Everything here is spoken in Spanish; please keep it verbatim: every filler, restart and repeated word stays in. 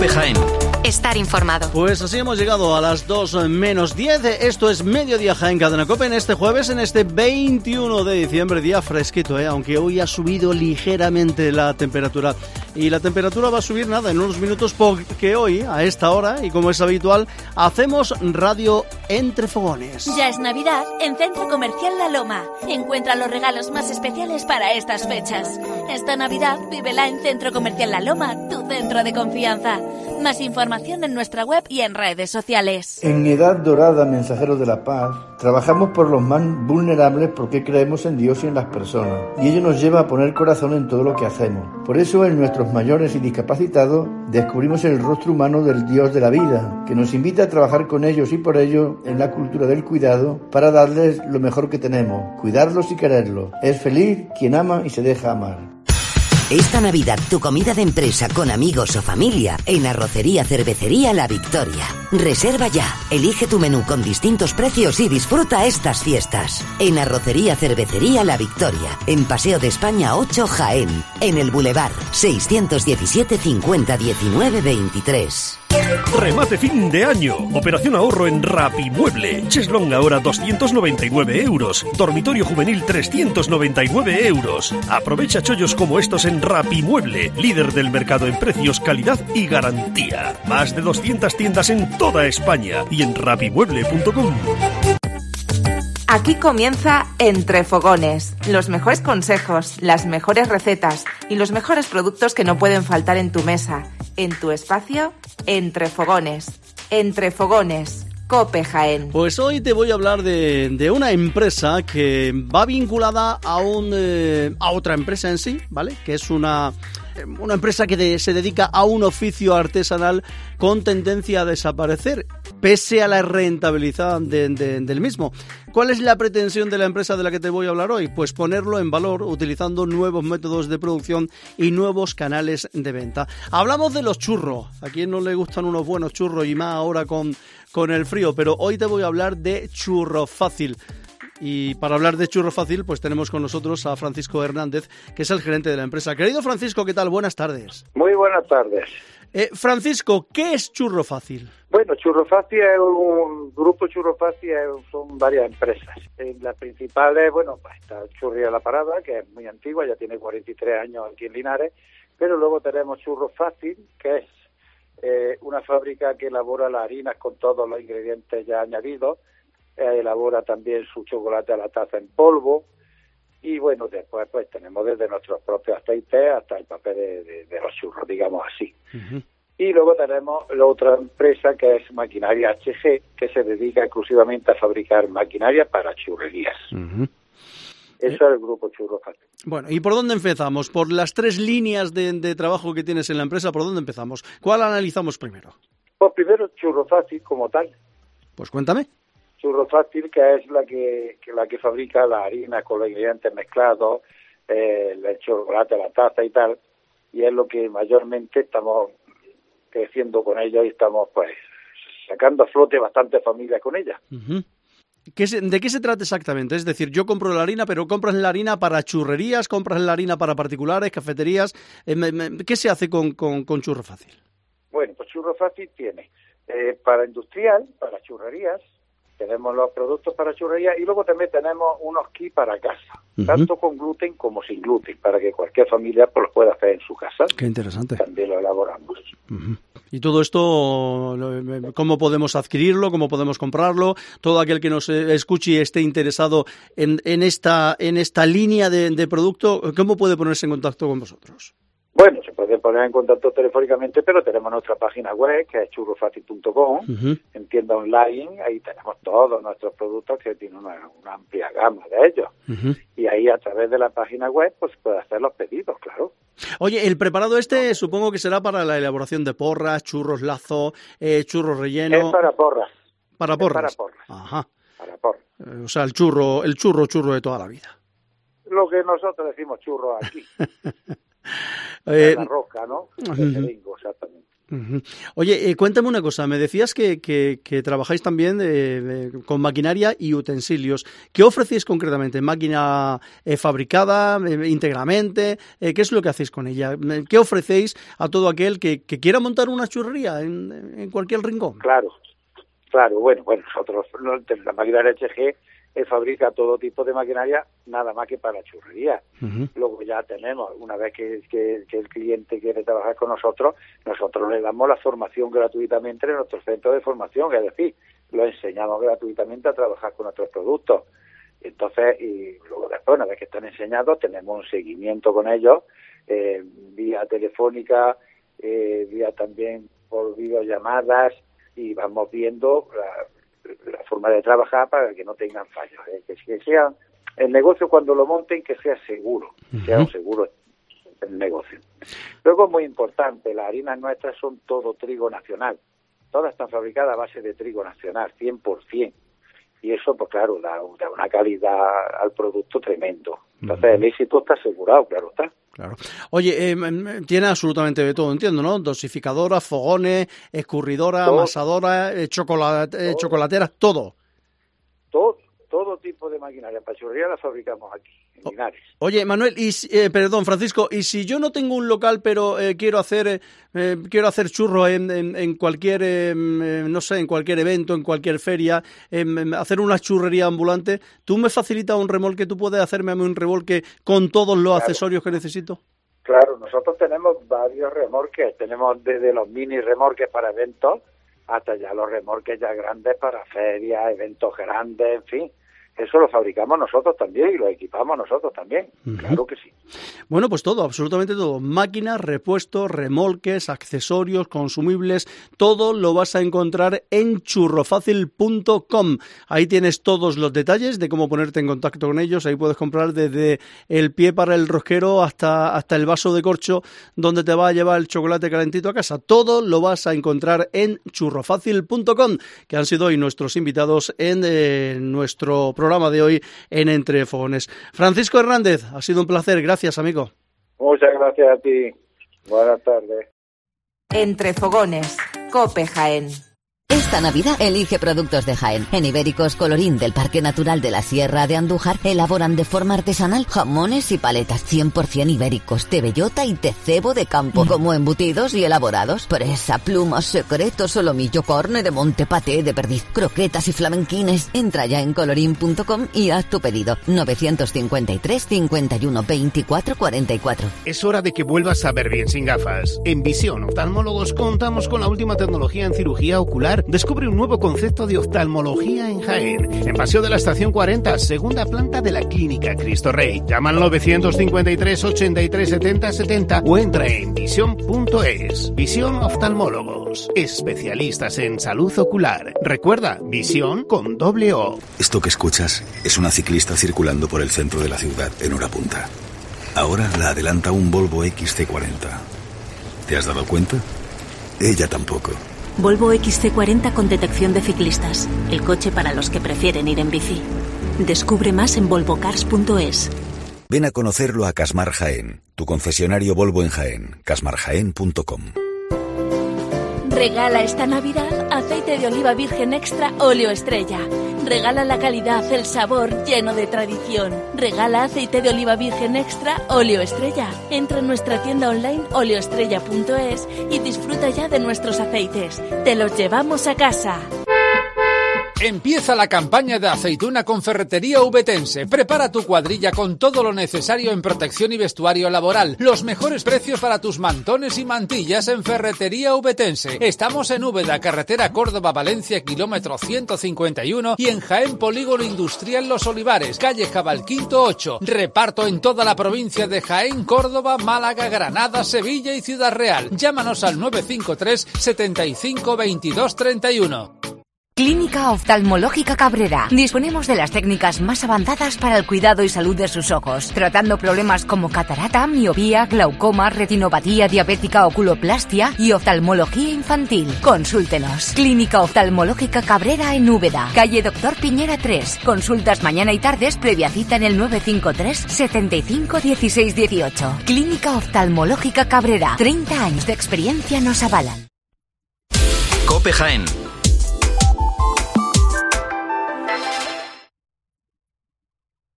COPE Jaén. Estar informado. Pues así hemos llegado a las dos menos diez. Esto es Mediodía Jaén Cadena COPE en este jueves, en este veintiuno de diciembre, día fresquito, ¿eh? Aunque hoy ha subido ligeramente la temperatura. Y la temperatura va a subir nada en unos minutos, porque hoy, a esta hora, y como es habitual, hacemos radio entre fogones. Ya es Navidad en Centro Comercial La Loma. Encuentra los regalos más especiales para estas fechas. Esta Navidad vívela en Centro Comercial La Loma, tu centro de confianza. Más información en nuestra web y en redes sociales. En Edad Dorada, Mensajeros de la Paz, trabajamos por los más vulnerables porque creemos en Dios y en las personas. Y ello nos lleva a poner corazón en todo lo que hacemos. Por eso en nuestros mayores y discapacitados descubrimos el rostro humano del Dios de la vida, que nos invita a trabajar con ellos y por ello en la cultura del cuidado para darles lo mejor que tenemos, cuidarlos y quererlos. Es feliz quien ama y se deja amar. Esta Navidad tu comida de empresa con amigos o familia en Arrocería Cervecería La Victoria. Reserva ya, elige tu menú con distintos precios y disfruta estas fiestas. En Arrocería Cervecería La Victoria, en Paseo de España ocho Jaén, en el Boulevard seiscientos diecisiete cincuenta diecinueve veintitrés. Remate fin de año. Operación ahorro en Rapimueble. Cheslong ahora doscientos noventa y nueve euros. Dormitorio juvenil trescientos noventa y nueve euros. Aprovecha chollos como estos en Rapimueble, líder del mercado en precios, calidad y garantía. Más de doscientas tiendas en toda España y en rapimueble punto com. Aquí comienza Entre Fogones, los mejores consejos, las mejores recetas y los mejores productos que no pueden faltar en tu mesa, en tu espacio, Entre Fogones. Entre Fogones, COPE Jaén. Pues hoy te voy a hablar de, de una empresa que va vinculada a, un, eh, a otra empresa en sí, ¿vale? Que es una... Una empresa que de, se dedica a un oficio artesanal con tendencia a desaparecer, pese a la rentabilidad de, de, del mismo. ¿Cuál es la pretensión de la empresa de la que te voy a hablar hoy? Pues ponerlo en valor utilizando nuevos métodos de producción y nuevos canales de venta. Hablamos de los churros. ¿A quién no le gustan unos buenos churros? Y más ahora con, con el frío. Pero hoy te voy a hablar de Churro Fácil. Y para hablar de Churro Fácil, pues tenemos con nosotros a Francisco Hernández, que es el gerente de la empresa. Querido Francisco, ¿qué tal? Buenas tardes. Muy buenas tardes. Eh, Francisco, ¿qué es Churro Fácil? Bueno, Churro Fácil es un grupo Churro Fácil, son varias empresas. Eh, la principal es, bueno, pues está Churrería La Parada, que es muy antigua, ya tiene cuarenta y tres años aquí en Linares, pero luego tenemos Churro Fácil, que es eh, una fábrica que elabora las harinas con todos los ingredientes ya añadidos. Elabora también su chocolate a la taza en polvo y bueno, después pues tenemos desde nuestros propios aceites hasta el papel de, de, de los churros, digamos así. Uh-huh. Y luego tenemos la otra empresa que es Maquinaria H G, que se dedica exclusivamente a fabricar maquinaria para churrerías. Uh-huh. Eso es el grupo Churro Fácil. Bueno, ¿y por dónde empezamos? Por las tres líneas de, de trabajo que tienes en la empresa, ¿por dónde empezamos? ¿Cuál analizamos primero? Pues primero Churro Fácil como tal. Pues cuéntame. Churro Fácil, que es la que, que la que fabrica la harina con los ingredientes mezclados, eh, el chocolate, la taza y tal, y es lo que mayormente estamos creciendo con ella y estamos pues sacando a flote bastantes familias con ella. Uh-huh. ¿Qué se, ¿De qué se trata exactamente? Es decir, yo compro la harina, pero ¿compras la harina para churrerías? ¿Compras la harina para particulares, cafeterías? Eh, me, me, ¿Qué se hace con, con, con Churro Fácil? Bueno, pues Churro Fácil tiene eh, para industrial, para churrerías, tenemos los productos para churrería y luego también tenemos unos kits para casa, uh-huh. tanto con gluten como sin gluten, para que cualquier familia pues, lo pueda hacer en su casa. Qué interesante. También lo elaboramos. Uh-huh. Y todo esto, ¿cómo podemos adquirirlo? ¿Cómo podemos comprarlo? Todo aquel que nos escuche y esté interesado en, en, esta, en esta línea de, de producto, ¿cómo puede ponerse en contacto con vosotros? Bueno, se puede poner en contacto telefónicamente, pero tenemos nuestra página web, que es churro fácil punto com, uh-huh. en tienda online, ahí tenemos todos nuestros productos, que tienen una, una amplia gama de ellos. Uh-huh. Y ahí a través de la página web, pues puede hacer los pedidos, claro. Oye, el preparado este supongo que será para la elaboración de porras, churros lazo, eh, churros relleno. Es para porras. Para porras. Es para porras. Ajá. Para porras. Eh, o sea, el churro, el churro, churro de toda la vida. Lo que nosotros decimos churro aquí. Eh, la rosca, ¿no? Uh-huh. Digo, exactamente. Uh-huh. Oye, eh, cuéntame una cosa. Me decías que, que, que trabajáis también eh, eh, con maquinaria y utensilios. ¿Qué ofrecéis concretamente? ¿Máquina eh, fabricada eh, íntegramente? Eh, ¿Qué es lo que hacéis con ella? ¿Qué ofrecéis a todo aquel que, que quiera montar una churrería en, en cualquier rincón? Claro, claro. Bueno, bueno, nosotros, la maquinaria H G eh, fabrica todo tipo de maquinaria, nada más que para churrería. Uh-huh. Luego ya tenemos, una vez que, que, que el cliente quiere trabajar con nosotros, nosotros le damos la formación gratuitamente en nuestro centro de formación, es decir, lo enseñamos gratuitamente a trabajar con nuestros productos. Entonces, y luego después, una vez que están enseñados, tenemos un seguimiento con ellos, eh, vía telefónica, eh, vía también por videollamadas, y vamos viendo la, la forma de trabajar para que no tengan fallos, ¿eh? que, que sea el negocio cuando lo monten, que sea seguro, uh-huh. sea un seguro el negocio. Luego, muy importante, las harinas nuestras son todo trigo nacional, todas están fabricadas a base de trigo nacional, cien por ciento, y eso, pues claro, da, da una calidad al producto tremendo. Entonces, uh-huh. el éxito está asegurado, claro está. Claro. Oye, eh, tiene absolutamente de todo, entiendo, ¿no? Dosificadora, fogones, escurridora, todo, amasadora, eh, chocolate, eh, chocolateras, todo. Todo, todo tipo de maquinaria para churrería la fabricamos aquí, en Linares. Oye, Manuel, y eh, perdón, Francisco, y si yo no tengo un local, pero eh, quiero hacer eh, quiero hacer churros en, en, en cualquier, eh, no sé, en cualquier evento, en cualquier feria, eh, hacer una churrería ambulante, ¿tú me facilitas un remolque? ¿Tú puedes hacerme un remolque con todos los claro. accesorios que necesito? Claro, nosotros tenemos varios remolques, tenemos desde los mini remolques para eventos hasta ya los remolques ya grandes para ferias, eventos grandes, en fin. Eso lo fabricamos nosotros también y lo equipamos nosotros también, uh-huh. claro que sí. Bueno, pues todo, absolutamente todo. Máquinas, repuestos, remolques, accesorios, consumibles, todo lo vas a encontrar en churrofacil punto com. Ahí tienes todos los detalles de cómo ponerte en contacto con ellos. Ahí puedes comprar desde el pie para el rosquero hasta, hasta el vaso de corcho donde te va a llevar el chocolate calentito a casa. Todo lo vas a encontrar en churrofacil punto com, que han sido hoy nuestros invitados en eh, nuestro programa de hoy en Entre Fogones. Francisco Hernández, ha sido un placer. Gracias, amigo. Muchas gracias a ti. Buenas tardes. Entre Fogones, Cope Jaén. Esta Navidad elige productos de Jaén. En Ibéricos Colorín del Parque Natural de la Sierra de Andújar elaboran de forma artesanal jamones y paletas cien por ciento ibéricos de bellota y de cebo de campo, mm. como embutidos y elaborados. Presa, plumas, secretos, solomillo, carne de monte, paté de perdiz, croquetas y flamenquines. Entra ya en colorín punto com y haz tu pedido. novecientos cincuenta y tres, cincuenta y uno, veinticuatro, cuarenta y cuatro. Es hora de que vuelvas a ver bien sin gafas. En Visión Oftalmólogos contamos con la última tecnología en cirugía ocular. Descubre un nuevo concepto de oftalmología en Jaén. En Paseo de la Estación cuarenta, segunda planta de la Clínica Cristo Rey. Llama al novecientos cincuenta y tres, ochenta y tres, setenta, setenta o entra en visión punto es. Visión Oftalmólogos, especialistas en salud ocular. Recuerda, visión con doble O. Esto que escuchas es una ciclista circulando por el centro de la ciudad en hora punta. Ahora la adelanta un Volvo X C cuarenta. ¿Te has dado cuenta? Ella tampoco. Volvo X C cuarenta con detección de ciclistas. El coche para los que prefieren ir en bici. Descubre más en volvo cars punto es. Ven a conocerlo a Casmar Jaén, tu concesionario Volvo en Jaén. casmar jaén punto com. Regala esta Navidad aceite de oliva virgen extra óleo estrella. Regala la calidad, el sabor lleno de tradición. Regala aceite de oliva virgen extra óleo estrella. Entra en nuestra tienda online oleoestrella punto es y disfruta ya de nuestros aceites. Te los llevamos a casa. Empieza la campaña de aceituna con Ferretería Ubetense. Prepara tu cuadrilla con todo lo necesario en protección y vestuario laboral. Los mejores precios para tus mantones y mantillas en Ferretería Ubetense. Estamos en Úbeda, carretera Córdoba-Valencia, kilómetro ciento cincuenta y uno, y en Jaén, Polígono Industrial Los Olivares, calle Cabalquinto ocho. Reparto en toda la provincia de Jaén, Córdoba, Málaga, Granada, Sevilla y Ciudad Real. Llámanos al nueve cinco tres, setenta y cinco, veintidós, treinta y uno. Clínica Oftalmológica Cabrera. Disponemos de las técnicas más avanzadas para el cuidado y salud de sus ojos, tratando problemas como catarata, miopía, glaucoma, retinopatía diabética, oculoplastia y oftalmología infantil. Consúltenos. Clínica Oftalmológica Cabrera en Úbeda, calle Doctor Piñera tres. Consultas mañana y tardes previa cita en el nueve cinco tres, setenta y cinco, dieciséis, dieciocho. Clínica Oftalmológica Cabrera. treinta años de experiencia nos avalan. Cope Jaén.